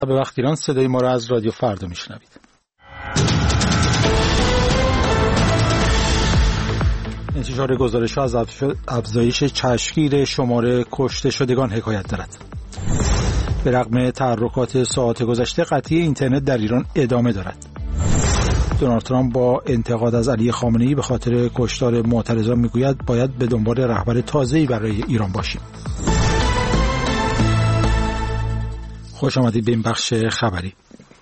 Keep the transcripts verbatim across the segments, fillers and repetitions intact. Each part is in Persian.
به وقت ایران صدای ما را از رادیو فردا میشنوید. انتشار گزارش‌ها از افزایش چشمگیر شماره کشته شدگان حکایت دارد. به رغم تحرکات ساعات گذشته قطعی اینترنت در ایران ادامه دارد. دونالد ترامپ با انتقاد از علی خامنه‌ای به خاطر کشتار معترضان میگوید باید به دنبال رهبر تازه‌ای برای ایران باشیم. خوش آمدید به این بخش خبری.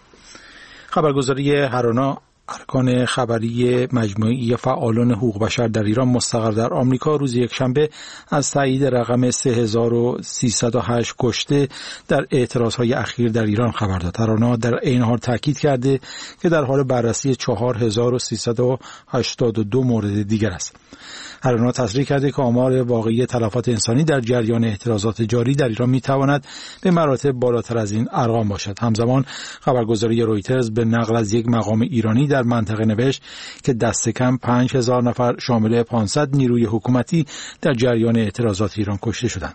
خبرگزاری هرانا ارکان خبری مجموعی فعالان حقوق بشر در ایران مستقر در آمریکا روز یکشنبه از تایید رقم سه هزار و سیصد و هشت کشته در اعتراضهای اخیر در ایران خبر داد. هرانا در این حال تاکید کرده که در حال بررسی چهار هزار و سیصد و هشتاد و دو مورد دیگر است. هرانا تصریح کرده که آمار واقعی تلفات انسانی در جریان اعتراضات جاری در ایران میتواند به مراتب بالاتر از این ارقام باشد. همزمان خبرگزاری رویترز به نقل از یک مقام ایرانی در منطقه نوشت که دست کم پنج هزار نفر شامل پانصد نیروی حکومتی در جریان اعتراضات ایران کشته شدند.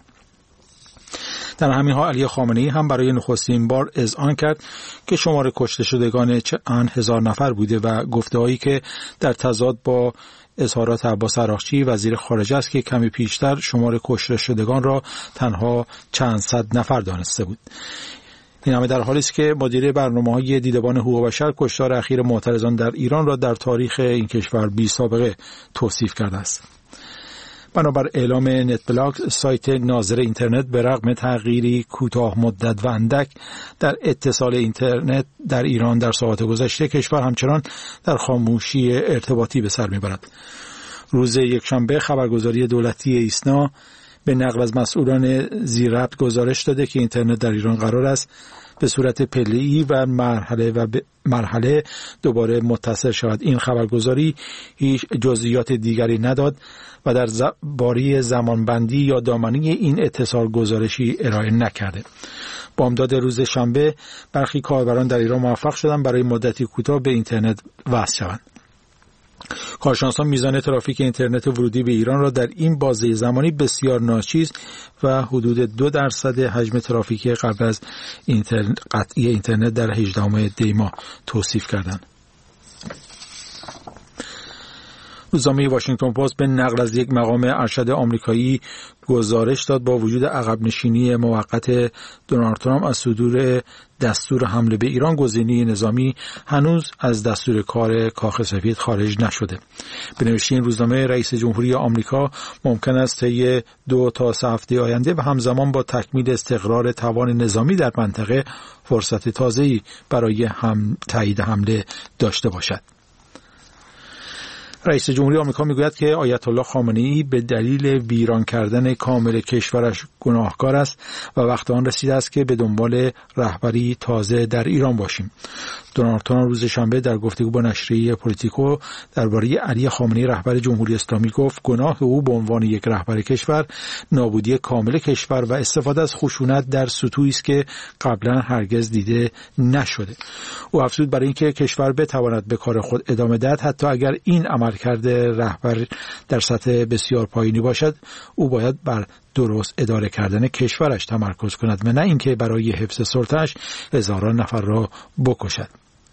در همین حال علی خامنه‌ای هم برای نخستین بار اذعان کرد که شمار کشته شدگان چند هزار نفر بوده و گفته‌هایی که در تضاد با اظهارات عباس عراقچی وزیر خارجه است که کمی پیشتر شمار کشته شدگان را تنها چند صد نفر دانسته بود. این همه در حالی است که مدیر برنامه‌های دیدبان حقوق بشر کشتار اخیر معترضان در ایران را در تاریخ این کشور بی سابقه توصیف کرده است. بنابر اعلام نت بلاک، سایت ناظر اینترنت به رغم تغییری کوتاه مدت و اندک در اتصال اینترنت در ایران در ساعات گذشته، کشور همچنان در خاموشی ارتباطی به سر میبرد. روز یکشنبه خبرگزاری دولتی ایسنا به نقل از مسئولان زیرربط گزارش داده که اینترنت در ایران قرار است به صورت پله‌ای و مرحله و مرحله دوباره متصل شود. این خبرگزاری هیچ جزئیات دیگری نداد و در باره زمانبندی یا دامنه این اتصال گزارشی ارائه نکرده. بامداد روز شنبه برخی کاربران در ایران موفق شدند برای مدتی کوتاه به اینترنت وصل شوند. کارشناسان میزان ترافیک اینترنت ورودی به ایران را در این بازه زمانی بسیار ناچیز و حدود دو درصد حجم ترافیک قبل از اینترنت قطعی اینترنت در هجدهم دی ماه توصیف کردند. روزنامه واشنگتن پست به نقل از یک مقام ارشد آمریکایی گزارش داد با وجود عقب نشینی موقت دونالد ترامپ از صدور دستور حمله به ایران، گزینه نظامی هنوز از دستور کار کاخ سفید خارج نشده. به نوشته این روزنامه، رئیس جمهوری آمریکا ممکن است طی دو تا سه هفته آینده و همزمان با تکمیل استقرار توان نظامی در منطقه فرصت تازه‌ای برای هم تایید حمله داشته باشد. رئیس جمهوری آمریکا میگوید که آیت الله خامنه‌ای به دلیل ویران کردن کامل کشورش گناهکار است و وقت آن رسیده است که به دنبال رهبری تازه در ایران باشیم. دونالد ترامپ روز شنبه در گفتگو با نشریه پولیتیکو درباره علی خامنه‌ای رهبر جمهوری اسلامی گفت گناه او به عنوان یک رهبر کشور نابودی کامل کشور و استفاده از خشونت در سطوحی است که قبلا هرگز دیده نشده. او افزود برای اینکه کشور بتواند به کار خود ادامه دهد، حتی اگر این عملکرد رهبر در سطح بسیار پایینی باشد، او باید بر درست اداره کردن کشورش تمرکز کند و نه اینکه برای حفظ سلطه‌اش هزاران نفر را بکشد.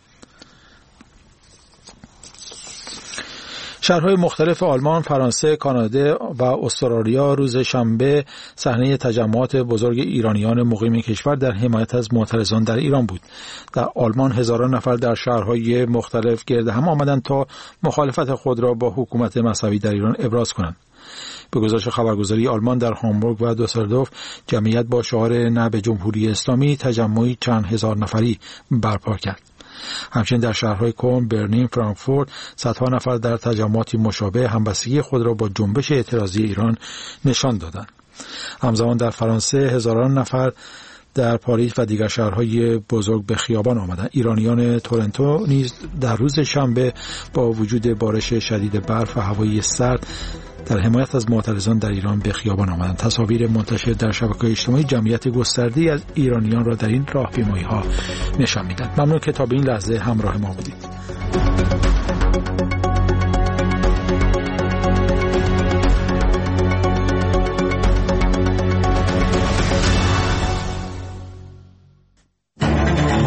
شهرهای مختلف آلمان، فرانسه، کانادا و استرالیا روز شنبه صحنه تجمعات بزرگ ایرانیان مقیم کشور در حمایت از معترضان در ایران بود. در آلمان هزاران نفر در شهرهای مختلف گرد هم آمدند تا مخالفت خود را با حکومت مذهبی در ایران ابراز کنند. به گزارش خبرگزاری آلمان، در هامبورگ و دوسلدورف جمعیت با شعار نه به جمهوری اسلامی تجمعی چند هزار نفری برپا کرد. همچنین در شهرهای کلن، برلین، فرانکفورت صدها نفر در تجمعاتی مشابه همبستگی خود را با جنبش اعتراضی ایران نشان دادند. همزمان در فرانسه هزاران نفر در پاریس و دیگر شهرهای بزرگ به خیابان آمدند. ایرانیان تورنتو نیز در روز شنبه با وجود بارش شدید برف و هوای سرد در حمایت از معترضان در ایران به خیابان آمدند. تصاویر منتشر در شبکه‌های اجتماعی جمعیت گسترده‌ای از ایرانیان را در این راهپیمایی‌ها نشان می‌دهد. ممنون که تا به این لحظه همراه ما بودید.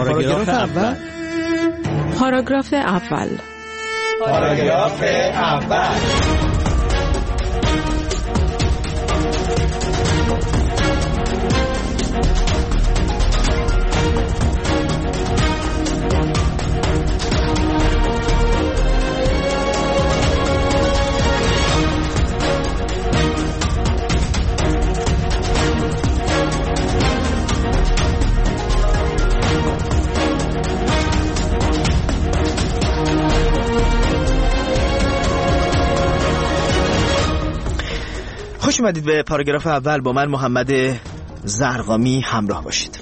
پاراگراف اول. پاراگراف اول. پاراگراف اول. خوش اومدید به پاراگراف اول. با من محمد زرقامی همراه باشید.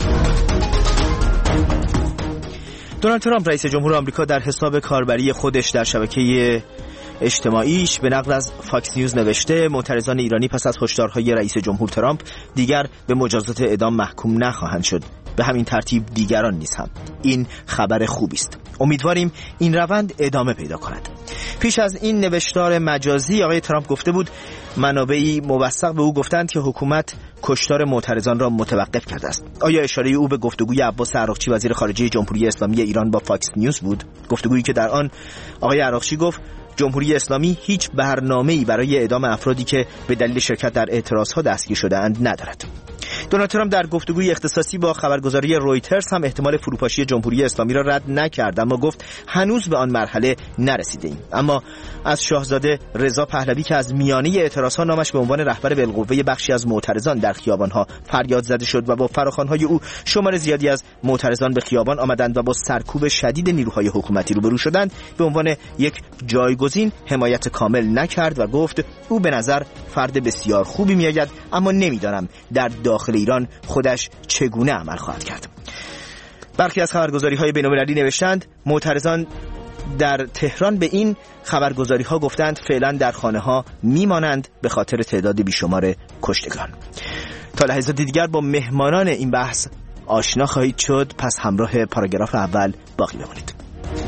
دونالد ترامپ رئیس جمهور آمریکا در حساب کاربری خودش در شبکه اجتماعیش به نقل از فاکس نیوز نوشته معترضان ایرانی پس از هشدارهای رئیس جمهور ترامپ دیگر به مجازات اعدام محکوم نخواهند شد، به همین ترتیب دیگران نیز هم. این خبر خوبی است. امیدواریم این روند ادامه پیدا کند. پیش از این نوشتار مجازی آقای ترامپ گفته بود منابعی موثق به او گفتند که حکومت کشتار معترضان را متوقف کرده است. آیا اشاره او به گفتگوی عباس عراقچی وزیر خارجه جمهوری اسلامی ایران با فاکس نیوز بود؟ گفتگویی که در آن آقای عراقچی گفت جمهوری اسلامی هیچ برنامه‌ای برای اعدام افرادی که به دلیل شرکت در اعتراضها دستگیر شده‌اند ندارد. دونالد ترامپ در گفتگوی اختصاصی با خبرگزاری رویترز هم احتمال فروپاشی جمهوری اسلامی را رد نکرد، اما گفت هنوز به آن مرحله نرسیدیم. اما از شاهزاده رضا پهلوی که از میانه اعتراضها نامش به عنوان رهبر بالقوه بخشی از معترضان در خیابانها فریاد زده شد و با فراخوان‌های او شمار زیادی از معترضان به خیابان آمدند و با سرکوب شدید نیروهای حکومتی روبرو شدند، به عنوان یک جایگزین حمایت کامل نکرد و گفت او به نظر فرد بسیار خوبی میآید، اما نمیدانم در داخل ایران خودش چگونه عمل خواهد کرد. برخی از خبرگزاری‌های بین‌المللی نوشتند معترضان در تهران به این خبرگزاری‌ها گفتند فعلا در خانه‌ها میمانند به خاطر تعداد بیشمار کشتگان. تا لحظات دیگر با مهمانان این بحث آشنا خواهید شد، پس همراه پاراگراف اول باقی بمانید.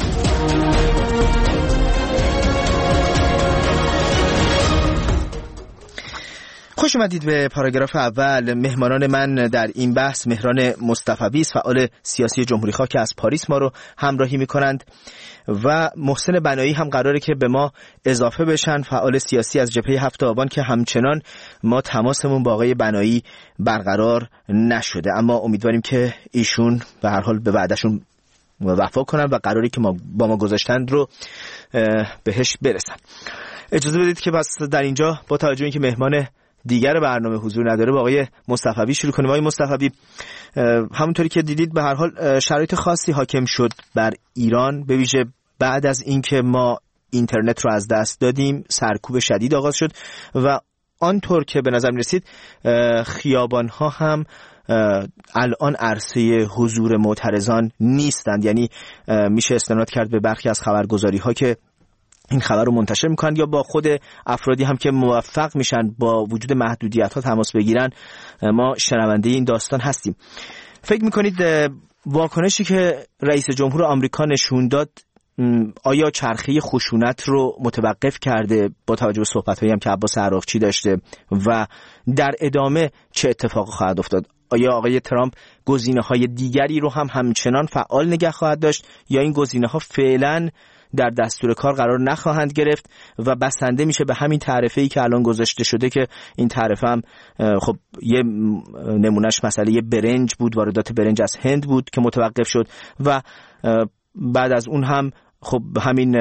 خوش اومدید به پاراگراف اول. مهمانان من در این بحث مهران مصطفوی، فعال سیاسی جمهوری خواه که از پاریس ما رو همراهی میکنند، و محسن بنایی هم قراره که به ما اضافه بشن، فعال سیاسی از جبهه هفت آبان که همچنان ما تماسمون با آقای بنایی برقرار نشده، اما امیدواریم که ایشون به هر حال به وعدهشون وفا کنن و قراری که ما با ما گذاشتند رو بهش برسن. اجازه بدید که بس در اینجا با توجه اینکه مهمان دیگر برنامه حضور نداره با آقای مصطفوی شروع کنیم. آقای مصطفوی، همونطوری که دیدید به هر حال شرایط خاصی حاکم شد بر ایران، به ویژه بعد از اینکه ما اینترنت رو از دست دادیم، سرکوب شدید آغاز شد و آنطور که به نظر می‌رسید خیابان‌ها هم الان عرصه حضور معترضان نیستند. یعنی میشه استناد کرد به برخی از خبرگزاری‌ها که این خبر رو منتشر میکنن یا با خود افرادی هم که موفق میشن با وجود محدودیت ها تماس بگیرن. ما شنونده این داستان هستیم. فکر میکنید واکنشی که رئیس جمهور آمریکا نشون داد آیا چرخه خشونت رو متوقف کرده با توجه به صحبت‌هایی هم که عباس عراقچی داشته و در ادامه چه اتفاقی خواهد افتاد؟ آیا آقای ترامپ گزینه‌های دیگری رو هم همچنان فعال نگه خواهد داشت یا این گزینه‌ها فعلاً در دستور کار قرار نخواهند گرفت و بسنده میشه به همین تعرفه‌ای که الان گذاشته شده، که این تعرفه هم خب یه نمونهش مسئله برنج بود، واردات برنج از هند بود که متوقف شد و بعد از اون هم خب همین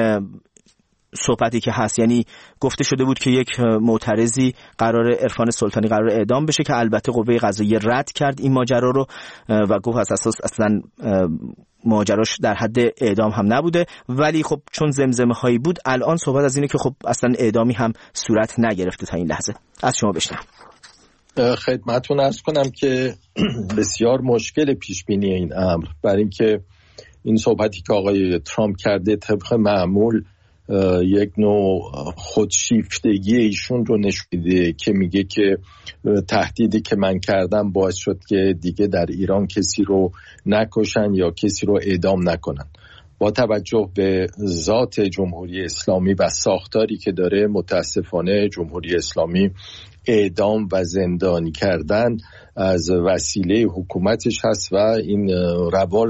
صحبتی که هست، یعنی گفته شده بود که یک معترضی قرار عرفان سلطانی قرار اعدام بشه که البته قوه قضاییه رد کرد این ماجرا رو و گفت از اساس اصلا ماجراش در حد اعدام هم نبوده، ولی خب چون زمزمه هایی بود الان صحبت از اینه که خب اصلا اعدامی هم صورت نگرفته تا این لحظه. از شما بشنوم. خدمتتون عرض کنم که بسیار مشکل پیش بینی این امر، برای اینکه این صحبتی که آقای ترامپ کرده طبق معمول یک نوع خودشیفتگی ایشون رو نشون میده که میگه که تهدیدی که من کردم باعث شد که دیگه در ایران کسی رو نکشن یا کسی رو اعدام نکنن. با توجه به ذات جمهوری اسلامی و ساختاری که داره، متاسفانه جمهوری اسلامی اعدام و زندانی کردن از وسیله حکومتش هست و این روال